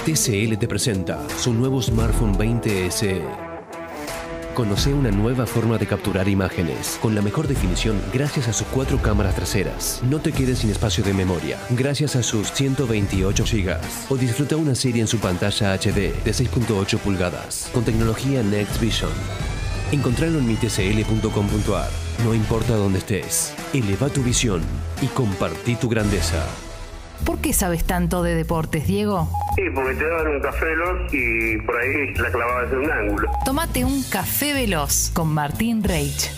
TCL te presenta su nuevo smartphone 20 SE. Conoce una nueva forma de capturar imágenes, con la mejor definición gracias a sus 4 cámaras traseras. No te quedes sin espacio de memoria, gracias a sus 128 GB. O disfruta una serie en su pantalla HD de 6.8 pulgadas, con tecnología Next Vision. Encontralo en mitcl.com.ar. No importa dónde estés, eleva tu visión y compartí tu grandeza. ¿Por qué sabes tanto de deportes, Diego? Sí, porque te daban un café veloz y por ahí la clavabas en un ángulo. Tómate un café veloz con Martín Reich.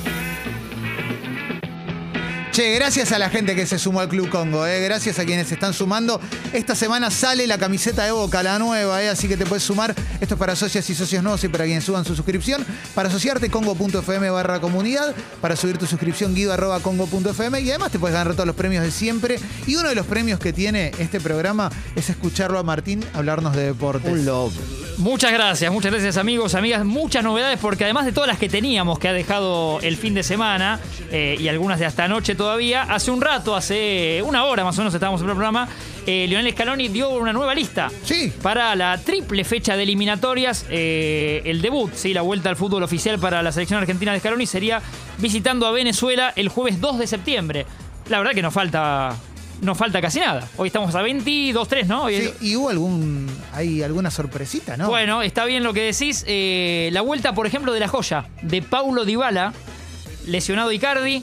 Che, gracias a la gente que se sumó al Club Congo, gracias a quienes se están sumando. Esta semana sale la camiseta de Boca, la nueva, así que te puedes sumar. Esto es para socias y socios nuevos y para quienes suban su suscripción. Para asociarte, congo.fm/comunidad. Para subir tu suscripción, guido@congo.fm. Y además te puedes ganar todos los premios de siempre. Y uno de los premios que tiene este programa es escucharlo a Martín hablarnos de deportes. Un love. Muchas gracias amigos, amigas. Muchas novedades porque además de todas las que teníamos que ha dejado el fin de semana y algunas de hasta anoche todavía, hace un rato, hace una hora más o menos estábamos en el programa, Lionel Scaloni dio una nueva lista para la triple fecha de eliminatorias. El debut, la vuelta al fútbol oficial para la selección argentina de Scaloni sería visitando a Venezuela el jueves 2 de septiembre. La verdad que no falta casi nada. Hoy estamos a 22-3, ¿no? Sí, y hubo hay alguna sorpresita, ¿no? Bueno, está bien lo que decís. La vuelta, por ejemplo, de la joya de Paulo Dybala, lesionado Icardi.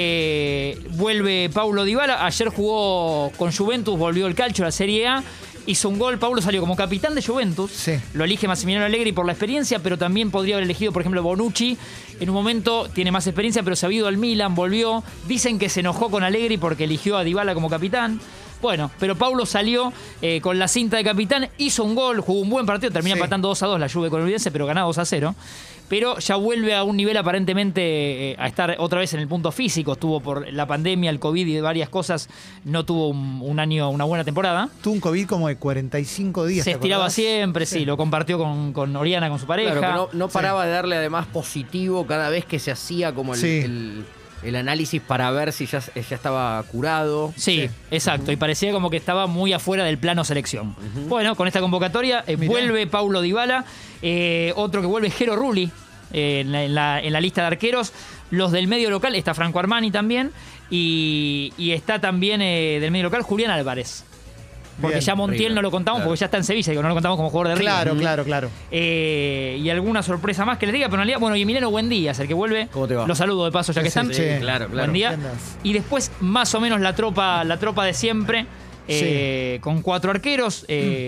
Vuelve Paulo Dybala. Ayer jugó con Juventus, volvió el calcio a la Serie A. Hizo un gol, Paulo salió como capitán de Juventus. Sí. Lo elige Massimiliano Allegri por la experiencia, pero también podría haber elegido, por ejemplo, Bonucci. En un momento tiene más experiencia, pero se ha ido al Milan, volvió. Dicen que se enojó con Allegri porque eligió a Dybala como capitán. Bueno, pero Paulo salió con la cinta de capitán, hizo un gol, jugó un buen partido, termina empatando 2-2 la Juve con el Udinese, pero ganado 2-0. Pero ya vuelve a un nivel aparentemente a estar otra vez en el punto físico. Estuvo por la pandemia, el COVID y varias cosas. No tuvo una buena temporada. Tuvo un COVID como de 45 días. Se estiraba siempre, sí. Lo compartió con Oriana, con su pareja. Claro, pero no paraba de darle además positivo cada vez que se hacía como el análisis para ver si ya estaba curado. Sí, exacto. Y parecía como que estaba muy afuera del plano selección. Bueno, con esta convocatoria vuelve Paulo Dybala. Otro que vuelve es Jero Rulli en la lista de arqueros. Los del medio local, está Franco Armani también. Y está también del medio local Julián Álvarez. Porque ya Montiel no lo contamos porque ya está en Sevilla, no lo contamos como jugador de River. Claro. Y alguna sorpresa más que les diga, pero en realidad, bueno, y Emiliano Buendía es el que vuelve. ¿Cómo te va? Los saludo de paso ya que están. Sí, claro. Buen día. Y después, más o menos, la tropa de siempre. Con 4 arqueros,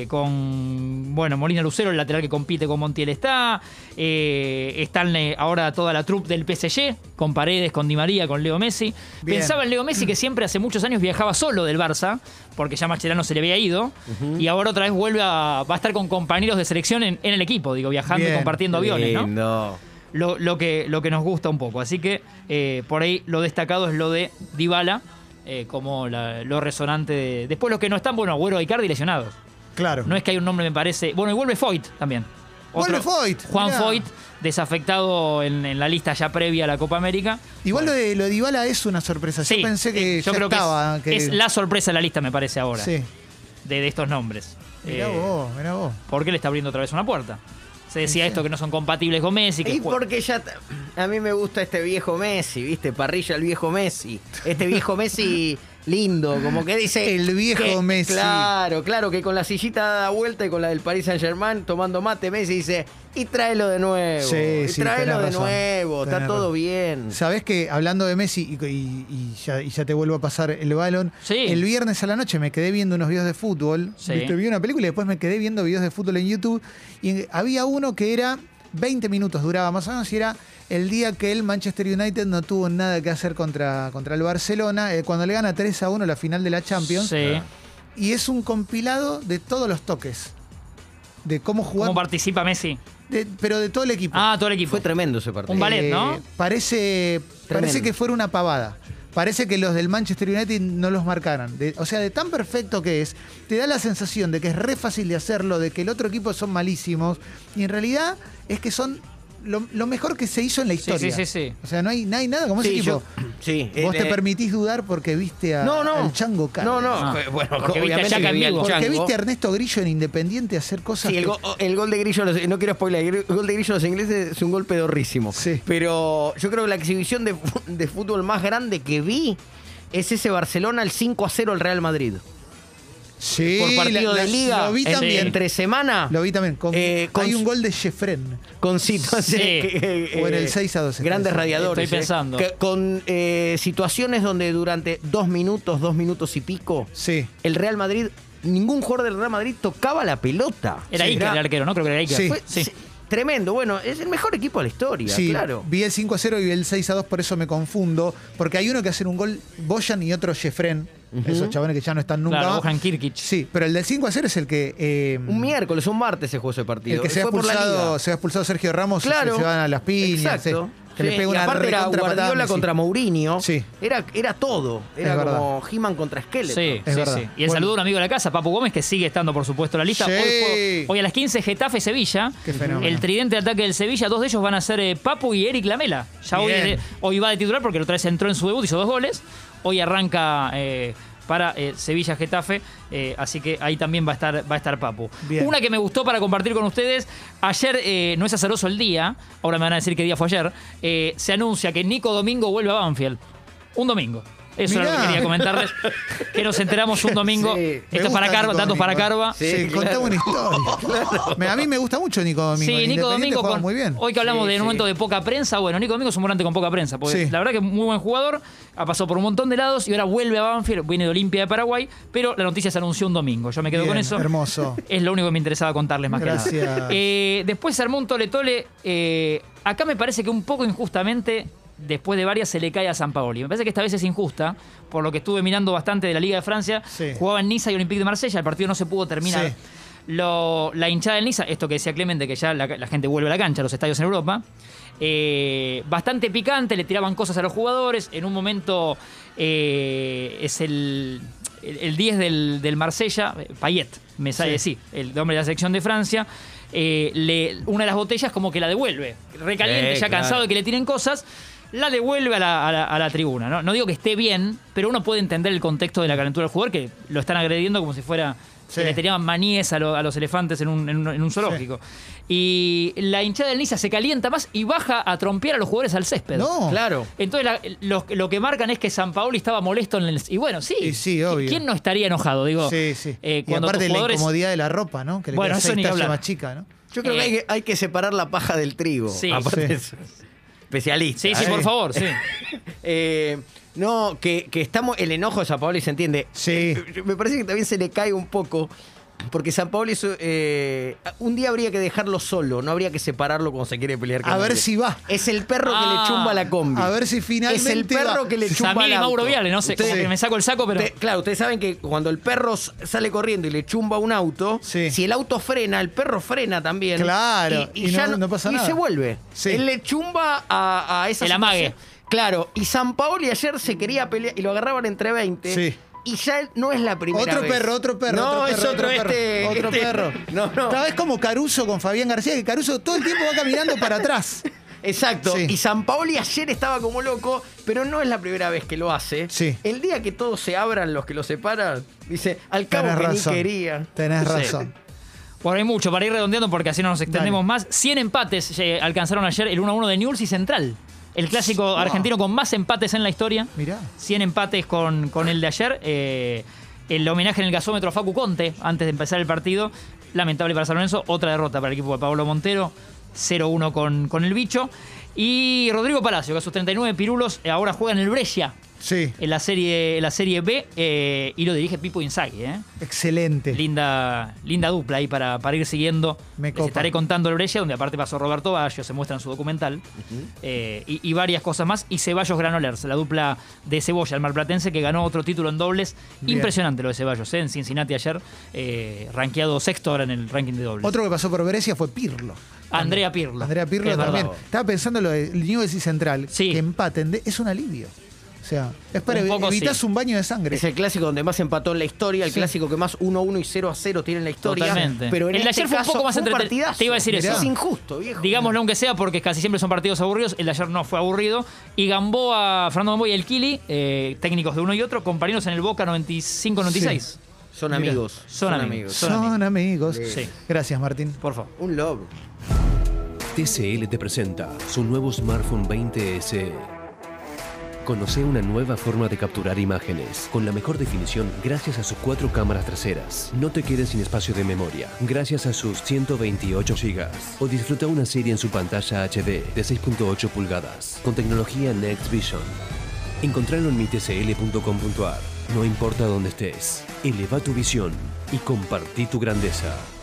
con Molina Lucero, el lateral que compite con Montiel están ahora toda la troupe del PSG, con Paredes, con Di María, con Leo Messi. Bien. Pensaba en Leo Messi que siempre hace muchos años viajaba solo del Barça, porque ya Mascherano se le había ido, y ahora otra vez va a estar con compañeros de selección en el equipo, viajando y compartiendo aviones, ¿no? Lo que nos gusta un poco. Así que por ahí lo destacado es lo de Dybala. Como lo resonante después los que no están, Agüero y Icardi lesionados. Claro. No es que hay un nombre, me parece. Y vuelve Foyt también. Vuelve Foyt. Juan Foyt, desafectado en la lista ya previa a la Copa América. Igual lo de Dybala es una sorpresa. Yo pensé que yo creo estaba. Es la sorpresa de la lista, me parece ahora. Sí. De estos nombres. Mirá vos. Porque le está abriendo otra vez una puerta. Se decía esto que no son compatibles con Messi. Y porque a mí me gusta este viejo Messi, ¿viste? Parrilla el viejo Messi. Este viejo Messi lindo, como que dice... El viejo Messi. Claro, que con la sillita dada vuelta y con la del Paris Saint-Germain tomando mate, Messi dice, y tráelo de nuevo. Tráelo de nuevo, está todo bien. Sabés que hablando de Messi, y ya te vuelvo a pasar el balón, el viernes a la noche me quedé viendo unos videos de fútbol. Vi una película y después me quedé viendo videos de fútbol en YouTube. Y había uno que era 20 minutos, duraba más o menos, y era el día que el Manchester United no tuvo nada que hacer contra el Barcelona, cuando le gana 3-1 la final de la Champions. Sí. Y es un compilado de todos los toques. De cómo jugar. ¿Cómo participa Messi? Pero de todo el equipo. Todo el equipo. Fue tremendo ese partido. Un ballet, ¿no? Parece que fuera una pavada. Parece que los del Manchester United no los marcaran. O sea, de tan perfecto que es, te da la sensación de que es re fácil de hacerlo, de que el otro equipo son malísimos. Y en realidad es que son lo mejor que se hizo en la historia. Sí. O sea, no hay nada como ese equipo. Vos te permitís dudar porque viste al Chango Cárdenas. No. Bueno, porque obviamente porque viste a Ernesto Grillo en Independiente hacer cosas. Sí, el gol de Grillo, no quiero spoiler, el gol de Grillo a los ingleses es un gol pedorrísimo. Sí. Pero yo creo que la exhibición de fútbol más grande que vi es ese Barcelona, el 5-0 al Real Madrid. Sí, por partido de liga. Lo vi también. Entre semana. Lo vi también. Hay un gol de Jeffren. Con situaciones. O en el 6-2. Grandes radiadores. Estoy pensando. Con situaciones donde durante 2 minutos y pico, el Real Madrid, ningún jugador del Real Madrid tocaba la pelota. Era Iker el arquero, ¿no? Creo que era Iker. Sí. Tremendo, bueno, es el mejor equipo de la historia, claro. Vi el 5-0 y vi el 6-2, por eso me confundo. Porque hay uno que hace un gol Bojan y otro Jeffren. Esos chabones que ya no están nunca. Claro, Bojan Kirkic. Sí, pero el del 5-0 es el que. Un martes se jugó ese partido. El que se ha expulsado Sergio Ramos, claro, y se van a las piñas. Exacto. Que le pega una aparte era Guardiola contra Mourinho. Sí. Era todo. Era como He-Man contra Skeletor. Sí. Y el Bueno. saludo a un amigo de la casa, Papu Gómez, que sigue estando, por supuesto, en la lista. Sí. Hoy a las 15, Getafe-Sevilla. Qué fenómeno. El tridente de ataque del Sevilla. 2 de ellos van a ser Papu y Eric Lamela. Ya hoy va de titular porque la otra vez entró en su debut, hizo 2 goles. Hoy arranca para Sevilla-Getafe, así que ahí también va a estar Papu. Bien. Una que me gustó para compartir con ustedes, ayer, no es azaroso el día, ahora me van a decir qué día fue ayer, se anuncia que Nico Domingo vuelve a Banfield. Un domingo. Eso Mirá. es lo que quería comentarles, que nos enteramos un domingo. Esto es para Carva, datos para Carva. Sí, contame una historia. A mí me gusta mucho Nico Domingo. Sí, Nico Domingo, juega muy bien. Hoy que hablamos de un momento de poca prensa, bueno, Nico Domingo es un volante con poca prensa, porque la verdad que es muy buen jugador, ha pasado por un montón de lados y ahora vuelve a Banfield, viene de Olimpia de Paraguay, pero la noticia se anunció un domingo. Yo me quedo con eso. Hermoso. Es lo único que me interesaba contarles más que nada. Después se armó un tole-tole. Acá me parece que un poco injustamente, después de varias, se le cae a Sampaoli. Me parece que esta vez es injusta, por lo que estuve mirando bastante de la Liga de Francia. Jugaba en Niza y Olympique de Marsella, el partido no se pudo terminar. La hinchada del Niza, esto que decía Clemente, que ya la gente vuelve a la cancha, a los estadios en Europa, bastante picante, le tiraban cosas a los jugadores. En un momento es el 10 del Marsella, Payet, me sale el hombre de la selección de Francia, una de las botellas como que la devuelve, recaliente, ya cansado de que le tiren cosas, la devuelve a la tribuna. No digo que esté bien, pero uno puede entender el contexto de la calentura del jugador, que lo están agrediendo como si fuera... que le tenían maníes a los elefantes en un zoológico. Y la hinchada del Niza se calienta más y baja a trompear a los jugadores al césped. No. Claro. Entonces lo que marcan es que Sampaoli estaba molesto en el... Y bueno, sí, obvio. ¿Quién no estaría enojado? Digo, y cuando aparte jugadores... la incomodidad de la ropa, ¿no? Que le queda eso ni hablar. más chica, ¿no? Yo creo que hay que separar la paja del trigo. Aparte es especialista. Sí, por favor, sí. No, que estamos... El enojo de Sampaoli se entiende. Sí. Me parece que también se le cae un poco... Porque Sampaoli un día habría que dejarlo solo, no habría que separarlo cuando se quiere pelear con A ver si va. Es el perro que le chumba la combi. A ver si finalmente es el perro que le chumba el auto. Mauro Viale, no sé, que me saco el saco, pero... Claro, ustedes saben que cuando el perro sale corriendo y le chumba un auto, si el auto frena, el perro frena también. Claro, y ya no pasa nada. Y se vuelve. Él le chumba a esa el amague. Claro, y Sampaoli ayer se quería pelear y lo agarraban entre 20. Sí. Y ya no es la primera vez. Otro perro. No, es otro perro. No. Cada vez como Caruso con Fabián García, que Caruso todo el tiempo va caminando para atrás. Exacto. Y Sampaoli ayer estaba como loco, pero no es la primera vez que lo hace. El día que todos se abran, los que lo separan, dice, al cabo que ni quería. Tenés razón. Bueno, hay mucho para ir redondeando porque así no nos extendemos más. 100 empates alcanzaron ayer el 1-1 de Newell's y Central. El clásico argentino con más empates en la historia. Mirá. 100 empates con el de ayer. El homenaje en el gasómetro a Facu Conte antes de empezar el partido. Lamentable para San Lorenzo. Otra derrota para el equipo de Pablo Montero. 0-1 con el bicho. Y Rodrigo Palacio, que a sus 39 pirulos ahora juega en el Brescia. En la serie B, y lo dirige Pipo Inzaghi. Excelente. Linda dupla ahí para ir siguiendo. Les estaré contando el Brescia, donde aparte pasó Roberto Baggio, se muestra en su documental. Y varias cosas más. Y Ceballos Granollers, la dupla de Cebolla, el marplatense, que ganó otro título en dobles. Bien. Impresionante lo de Ceballos, en Cincinnati ayer, rankeado sexto ahora en el ranking de dobles. Otro que pasó por Brescia fue Pirlo. Andrea Pirlo también. Estaba pensando lo de Newell's y Central. Que empaten, es un alivio. O sea, es para evitar un baño de sangre. Es el clásico donde más empató en la historia, el clásico que más 1-1 y 0-0 tiene en la historia. Totalmente. Pero en el de este ayer fue un poco más entretenido. Te iba a decir eso. Es injusto, viejo. Digámoslo aunque sea, porque casi siempre son partidos aburridos. El de ayer no fue aburrido. Y Fernando Gamboa y el Kili, técnicos de uno y otro, compañeros en el Boca 95-96. Sí. Son amigos. Son amigos. Son amigos. Sí. Gracias, Martín. Por favor. Un love. TCL te presenta su nuevo smartphone 20 SE. Conoce una nueva forma de capturar imágenes con la mejor definición gracias a sus 4 cámaras traseras. No te quedes sin espacio de memoria gracias a sus 128 GB. O disfruta una serie en su pantalla HD de 6.8 pulgadas con tecnología Next Vision. Encontralo en mitcl.com.ar. No importa dónde estés, eleva tu visión y compartí tu grandeza.